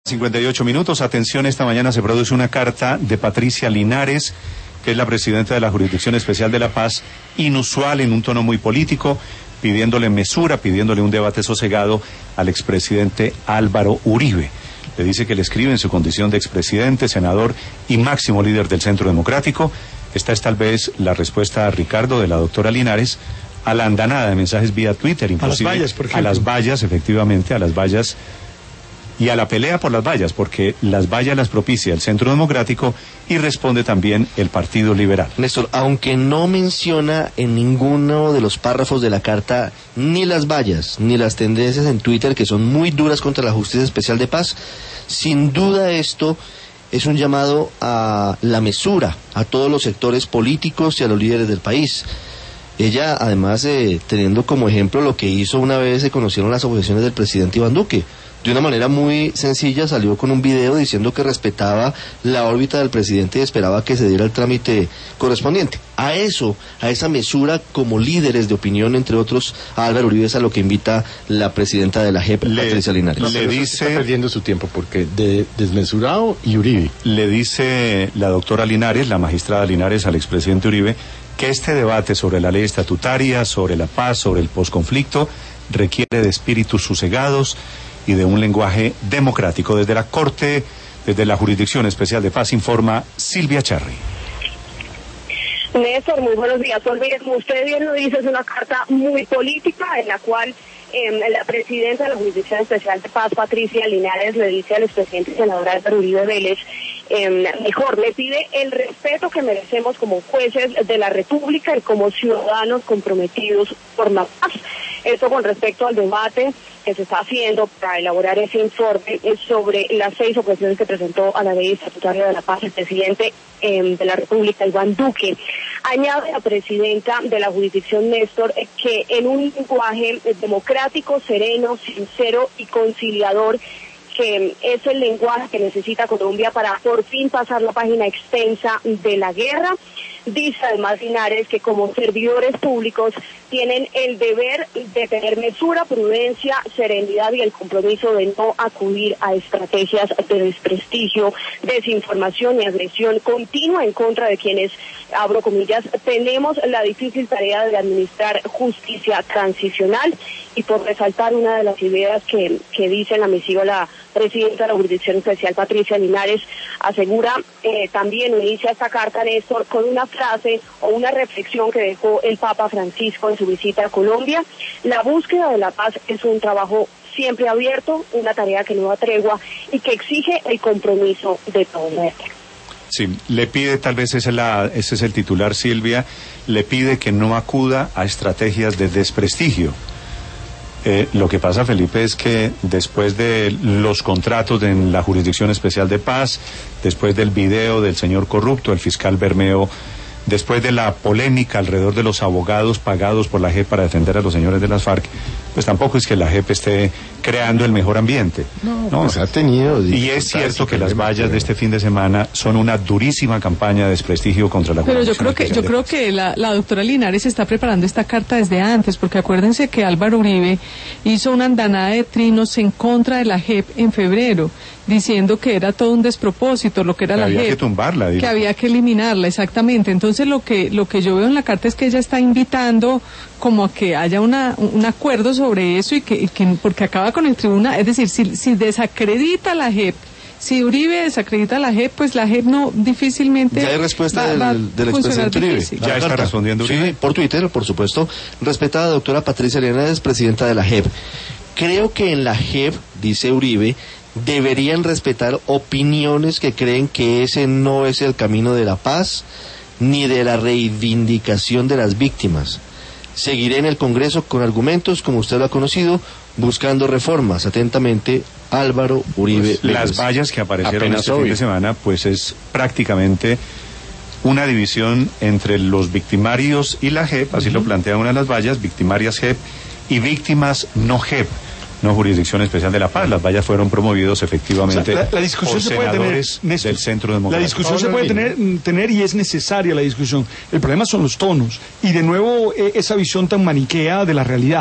58 minutos. Atención, esta mañana se produce una carta de Patricia Linares, que es la presidenta de la Jurisdicción Especial de La Paz, inusual, en un tono muy político, pidiéndole mesura, pidiéndole un debate sosegado al expresidente Álvaro Uribe. Le dice que le escribe en su condición de expresidente, senador y máximo líder del Centro Democrático. Esta es tal vez la respuesta a Ricardo de la doctora Linares a la andanada de mensajes vía Twitter, inclusive a las vallas, por ejemplo. A las vallas, efectivamente, a las vallas y a la pelea por las vallas, porque las vallas las propicia el Centro Democrático y responde también el Partido Liberal. Néstor, aunque no menciona en ninguno de los párrafos de la carta ni las vallas, ni las tendencias en Twitter, que son muy duras contra la Justicia Especial de Paz, sin duda esto es un llamado a la mesura, a todos los sectores políticos y a los líderes del país. Ella, además, teniendo como ejemplo lo que hizo una vez se conocieron las objeciones del presidente Iván Duque. De una manera muy sencilla salió con un video diciendo que respetaba la órbita del presidente y esperaba que se diera el trámite correspondiente. A eso, a esa mesura como líderes de opinión, entre otros, a Álvaro Uribe, es a lo que invita la presidenta de la JEP, Patricia Linares. Le dice, está perdiendo su tiempo porque de desmesurado y Uribe. Le dice la doctora Linares, la magistrada Linares, al expresidente Uribe, que este debate sobre la ley estatutaria, sobre la paz, sobre el posconflicto, requiere de espíritus sosegados y de un lenguaje democrático. Desde la Corte, desde la Jurisdicción Especial de Paz, informa Silvia Charri. Néstor, muy buenos días. Como usted bien lo dice, es una carta muy política en la cual la presidenta de la Jurisdicción Especial de Paz, Patricia Linares, le dice al expresidente y senador Álvaro Uribe Vélez, le pide el respeto que merecemos como jueces de la República y como ciudadanos comprometidos por la paz. Esto con respecto al debate que se está haciendo para elaborar ese informe sobre las 6 objeciones que presentó a la ley estatutaria de la paz el presidente de la República, Iván Duque. Añade la presidenta de la jurisdicción, Néstor, que en un lenguaje democrático, sereno, sincero y conciliador, que es el lenguaje que necesita Colombia para por fin pasar la página extensa de la guerra. Dice además Linares que como servidores públicos tienen el deber de tener mesura, prudencia, serenidad y el compromiso de no acudir a estrategias de desprestigio, desinformación y agresión continua en contra de quienes, abro comillas, tenemos la difícil tarea de administrar justicia transicional. Y por resaltar una de las ideas que dice en la misiva la presidenta de la Jurisdicción Especial, Patricia Linares, asegura, también inicia esta carta, Néstor, con una frase o una reflexión que dejó el Papa Francisco en su visita a Colombia. La búsqueda de la paz es un trabajo siempre abierto, una tarea que no da tregua y que exige el compromiso de todos. Sí, le pide, tal vez ese es el titular, Silvia, le pide que no acuda a estrategias de desprestigio. Lo que pasa, Felipe, es que después de los contratos en la Jurisdicción Especial de Paz, después del video del señor corrupto, el fiscal Bermeo, después de la polémica alrededor de los abogados pagados por la JEP para defender a los señores de las FARC, pues tampoco es que la JEP esté creando el mejor ambiente. No, pues ha tenido. Y es cierto que las vallas de este fin de semana son una durísima campaña de desprestigio contra la Pero yo creo que la doctora Linares está preparando esta carta desde antes, porque acuérdense que Álvaro Uribe hizo una andanada de trinos en contra de la JEP en febrero, diciendo que era todo un despropósito lo que era la JEP. Había que tumbarla. Que había que eliminarla, exactamente. Entonces lo que yo veo en la carta es que ella está invitando como a que haya un acuerdo sobre eso y que porque acaba con el tribunal, es decir, si desacredita la JEP, si Uribe desacredita a la JEP, pues la JEP no difícilmente. Ya hay respuesta del expresidente Uribe. Ya está respondiendo Uribe. Sí, por Twitter, por supuesto. Respetada doctora Patricia Linares, presidenta de la JEP. Creo que en la JEP, dice Uribe, deberían respetar opiniones que creen que ese no es el camino de la paz ni de la reivindicación de las víctimas. Seguiré en el Congreso con argumentos, como usted lo ha conocido, buscando reformas. Atentamente, Álvaro Uribe. Pues, las vallas que aparecieron este fin de semana, pues es prácticamente una división entre los victimarios y la JEP, así lo plantea una de las vallas, victimarias JEP y víctimas no JEP. No Jurisdicción Especial de la Paz. Las vallas fueron promovidos efectivamente, o sea, la discusión por se puede senadores tener, del Centro Democrático. La discusión se puede tener y es necesaria la discusión. El problema son los tonos y de nuevo esa visión tan maniquea de la realidad.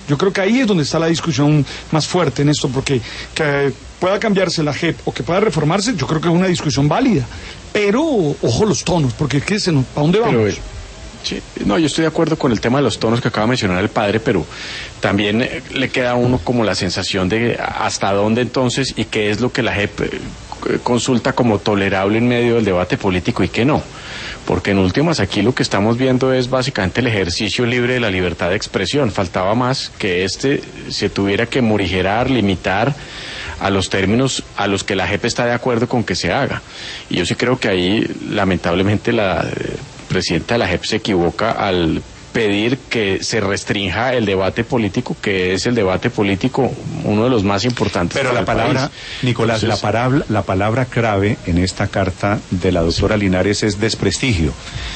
Yo creo que ahí es donde está la discusión más fuerte en esto, porque que pueda cambiarse la JEP o que pueda reformarse, yo creo que es una discusión válida. Pero, ojo los tonos, porque ¿para dónde vamos? Sí, no, yo estoy de acuerdo con el tema de los tonos que acaba de mencionar el padre, pero también le queda a uno como la sensación de hasta dónde entonces y qué es lo que la JEP consulta como tolerable en medio del debate político y qué no. Porque en últimas aquí lo que estamos viendo es básicamente el ejercicio libre de la libertad de expresión. Faltaba más que se tuviera que morigerar, limitar a los términos a los que la JEP está de acuerdo con que se haga. Y yo sí creo que ahí lamentablemente la presidenta de la JEP se equivoca al pedir que se restrinja el debate político, que es el debate político uno de los más importantes. Pero la palabra, país. Nicolás, entonces, la palabra clave en esta carta de la doctora Linares es desprestigio.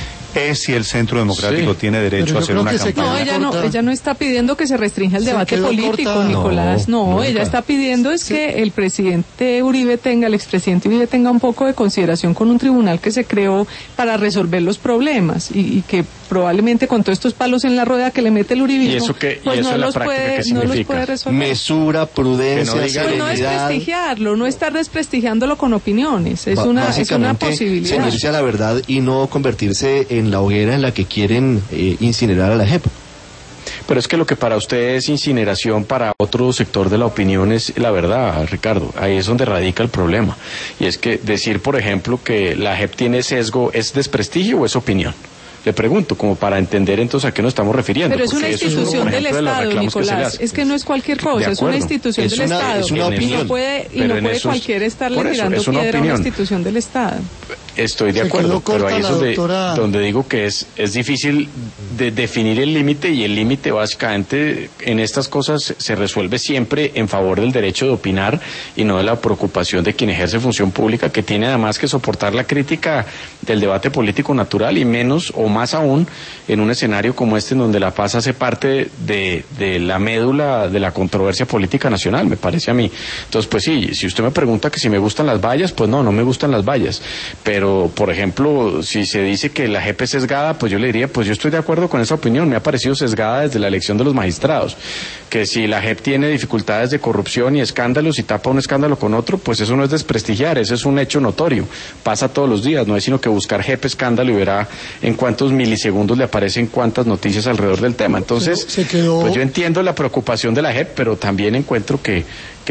Es si el Centro Democrático tiene derecho a hacer una campaña. No, ella no está pidiendo que se restrinja el debate político, Nicolás. No, ella está pidiendo es que el presidente Uribe el expresidente Uribe tenga un poco de consideración con un tribunal que se creó para resolver los problemas y que probablemente con todos estos palos en la rueda que le mete el uribismo, pues no los puede resolver. Mesura, prudencia, pues no desprestigiarlo, no estar desprestigiándolo con opiniones, es una posibilidad. Ceñirse a la verdad y no convertirse en la hoguera en la que quieren incinerar a la JEP. Pero es que lo que para usted es incineración, para otro sector de la opinión es la verdad, Ricardo. Ahí es donde radica el problema. Y es que decir, por ejemplo, que la JEP tiene sesgo, ¿es desprestigio o es opinión? Le pregunto, como para entender entonces a qué nos estamos refiriendo. Pero es una institución del Estado, Nicolás. Es que no es cualquier cosa, es una institución del Estado. Es una opinión. Y no puede cualquiera estarle tirando piedra a una institución del Estado. Estoy de acuerdo, pero ahí es donde digo que es difícil de definir el límite, y el límite básicamente en estas cosas se resuelve siempre en favor del derecho de opinar y no de la preocupación de quien ejerce función pública, que tiene además que soportar la crítica del debate político natural, y menos o más aún en un escenario como este en donde la paz hace parte de la médula de la controversia política nacional, me parece a mí. Entonces, pues sí, si usted me pregunta que si me gustan las vallas, pues no me gustan las vallas. Pero, por ejemplo, si se dice que la JEP es sesgada, pues yo le diría, pues yo estoy de acuerdo con esa opinión, me ha parecido sesgada desde la elección de los magistrados. Que si la JEP tiene dificultades de corrupción y escándalos y tapa un escándalo con otro, pues eso no es desprestigiar, eso es un hecho notorio. Pasa todos los días, no es sino que buscar JEP escándalo y verá en cuántos milisegundos le aparecen cuántas noticias alrededor del tema. Entonces, pues yo entiendo la preocupación de la JEP, pero también encuentro que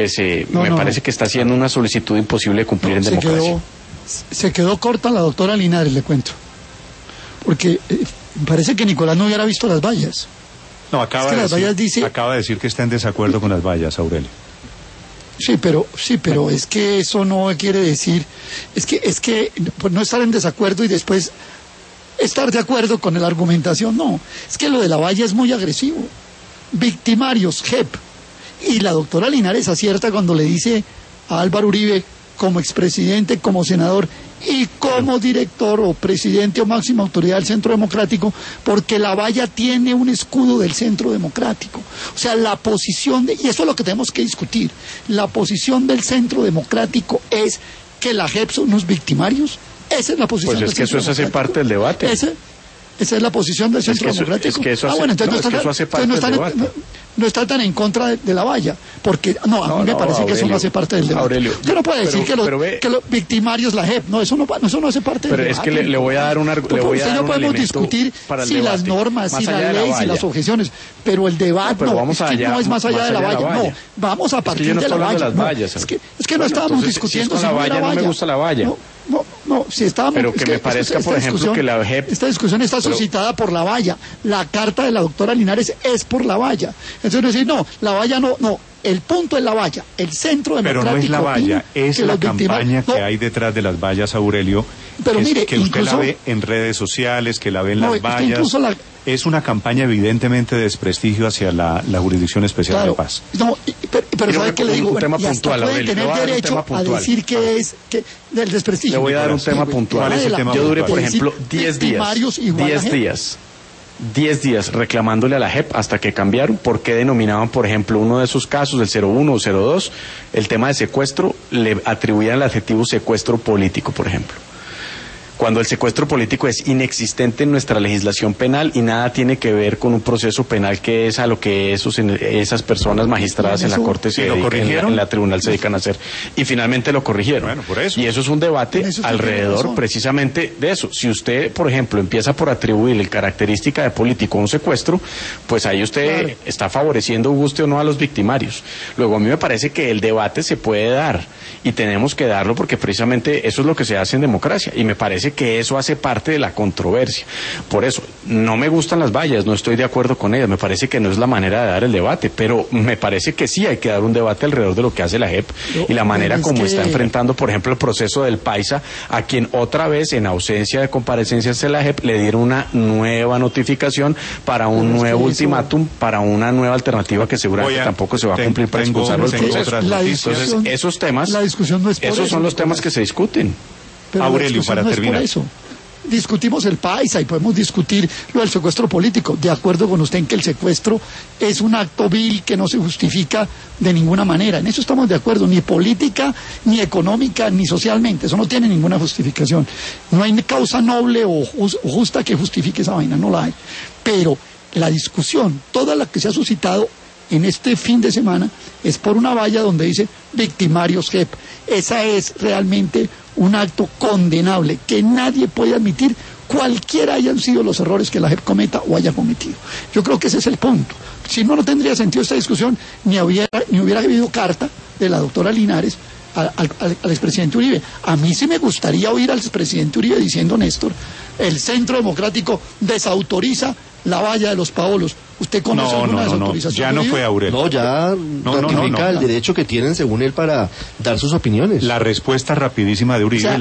me parece que está haciendo una solicitud imposible de cumplir en democracia. Se quedó corta la doctora Linares, le cuento. Porque me parece que Nicolás no hubiera visto las vallas. No, acaba de decir que está en desacuerdo con las vallas, Aurelio. Sí, pero es que eso no quiere decir, es que pues no estar en desacuerdo y después estar de acuerdo con la argumentación, no. Es que lo de la valla es muy agresivo. Victimarios, JEP. Y la doctora Linares acierta cuando le dice a Álvaro Uribe, como expresidente, como senador y como director o presidente o máxima autoridad del Centro Democrático, porque la valla tiene un escudo del Centro Democrático. O sea, la posición y eso es lo que tenemos que discutir, la posición del Centro Democrático es que la JEP son unos victimarios. Esa es la posición del Centro Democrático. Pues es que eso hace parte del debate. Esa es la posición del Centro Democrático. Es que eso hace parte del debate. No está tan en contra de la valla, porque a mí me parece que eso no hace parte del debate. Aurelio, usted no puede decir que los victimarios la JEP, no, eso no hace parte del debate. Pero es que le voy a dar un argumento. Usted no podemos discutir si las normas, si la ley, si las objeciones, pero el debate no es más allá de la valla. No, vamos a partir de la valla. Es que no estábamos discutiendo si la valla no me gusta la valla. No, si estábamos... Pero que me parezca, por ejemplo, que la JEP... Esta discusión está suscitada por la valla. La carta de la doctora Linares es por la valla. Entonces, decir, la valla no, el punto es la valla. El Centro Democrático... Pero no es la valla, es la campaña que hay detrás de las vallas, Aurelio. Pero mire, que usted la ve en redes sociales, que la ve en las vallas. Es una campaña evidentemente de desprestigio hacia la Jurisdicción Especial de Paz. No, pero ¿sabe qué le digo? Y hasta pueden tener derecho a decir que es del desprestigio. Le voy a dar un tema puntual. Yo duré, por ejemplo, 10 días reclamándole a la JEP hasta que cambiaron por qué denominaban, por ejemplo, uno de esos casos, el 01 o 02, el tema de secuestro, le atribuían el adjetivo secuestro político, por ejemplo. cuando el secuestro político es inexistente en nuestra legislación penal y nada tiene que ver con un proceso penal que es a lo que esas personas magistradas en la Corte en la tribunal se dedican a hacer. Y finalmente lo corrigieron. Bueno, por eso. Y eso es un debate alrededor precisamente de eso. Si usted, por ejemplo, empieza por atribuirle característica de político a un secuestro, pues ahí usted está favoreciendo, guste o no, a los victimarios. Luego, a mí me parece que el debate se puede dar y tenemos que darlo porque precisamente eso es lo que se hace en democracia y me parece que eso hace parte de la controversia. Por eso, no me gustan las vallas, no estoy de acuerdo con ellas, me parece que no es la manera de dar el debate, pero me parece que sí hay que dar un debate alrededor de lo que hace la JEP y la manera como está enfrentando, por ejemplo, el proceso del Paisa, a quien otra vez, en ausencia de comparecencias de la JEP, le dieron una nueva notificación para un nuevo ultimátum, para una nueva alternativa que seguramente tampoco se va a cumplir para expulsar los procesos. Entonces, esos temas, la discusión no es por esos son los temas que se discuten. Pero Aurelio, para terminar. Discutimos el Paisa y podemos discutir lo del secuestro político. De acuerdo con usted en que el secuestro es un acto vil que no se justifica de ninguna manera. En eso estamos de acuerdo, ni política, ni económica, ni socialmente. Eso no tiene ninguna justificación. No hay causa noble o justa que justifique esa vaina, no la hay. Pero la discusión, toda la que se ha suscitado en este fin de semana, es por una valla donde dice victimarios JEP. Esa es realmente un acto condenable que nadie puede admitir, cualquiera hayan sido los errores que la JEP cometa o haya cometido. Yo creo que ese es el punto. Si no, no tendría sentido esta discusión, ni hubiera habido carta de la doctora Linares al expresidente Uribe. A mí sí me gustaría oír al expresidente Uribe diciendo, Néstor, el Centro Democrático desautoriza la valla de los Paolos. ¿Usted conoce alguna desautorización? Ya no fue Aurelio. No, ya ratifica el derecho que tienen, según él, para dar sus opiniones. La respuesta rapidísima de Uribe,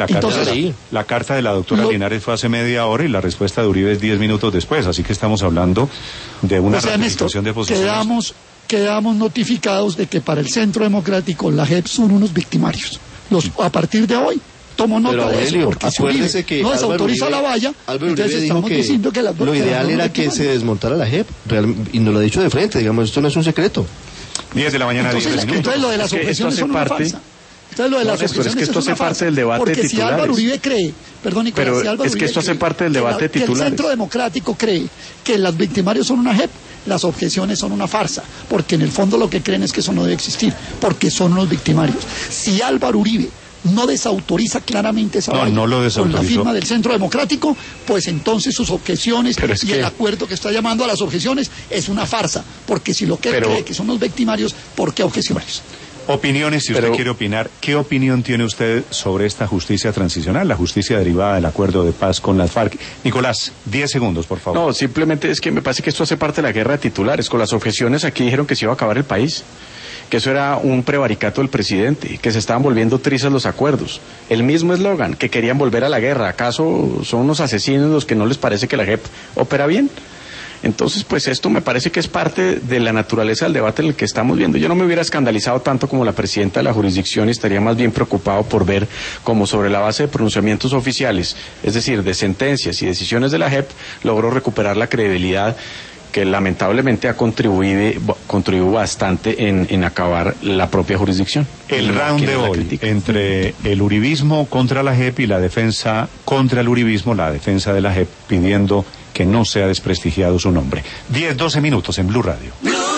la carta de la doctora Linares fue hace media hora y la respuesta de Uribe es 10 minutos después, así que estamos hablando de una ratificación de posiciones. Quedamos notificados de que para el Centro Democrático la JEP son unos victimarios. A partir de hoy tomo nota de eso, porque acuérdese si que no desautoriza la valla, entonces estamos diciendo que lo ideal era que se desmontara la JEP, y nos lo ha dicho de frente, digamos, esto no es un secreto. 10 de la mañana, 10 minutos. Entonces lo de las objeciones son una farsa. Entonces lo de las objeciones es que esto hace parte del debate de titulares. Porque si Álvaro Uribe cree, perdón Nicolás, pero si Álvaro es que esto hace parte del debate de titulares. Que el Centro Democrático cree que los victimarios son una JEP, las objeciones son una farsa, porque en el fondo lo que creen es que eso no debe existir, porque son unos victimarios. Si Álvaro Uribe no desautoriza claramente esa valla con la firma del Centro Democrático, pues entonces sus objeciones y el acuerdo que está llamando a las objeciones es una farsa, porque si lo que él cree que son los victimarios, ¿por qué objeciones? Opiniones, si usted quiere opinar, ¿qué opinión tiene usted sobre esta justicia transicional, la justicia derivada del acuerdo de paz con las FARC? Nicolás, 10 segundos, por favor. No, simplemente es que me parece que esto hace parte de la guerra de titulares. Con las objeciones aquí dijeron que se iba a acabar el país, que eso era un prevaricato del presidente, que se estaban volviendo trizas los acuerdos. El mismo eslogan, que querían volver a la guerra. ¿Acaso son unos asesinos los que no les parece que la JEP opera bien? Entonces, pues esto me parece que es parte de la naturaleza del debate en el que estamos viendo. Yo no me hubiera escandalizado tanto como la presidenta de la jurisdicción y estaría más bien preocupado por ver cómo sobre la base de pronunciamientos oficiales, es decir, de sentencias y decisiones de la JEP, logró recuperar la credibilidad que lamentablemente ha contribuido bastante en acabar la propia jurisdicción. El round de hoy, entre el uribismo contra la JEP y la defensa contra el uribismo, la defensa de la JEP pidiendo que no sea desprestigiado su nombre. 10-12 minutos en Blue Radio.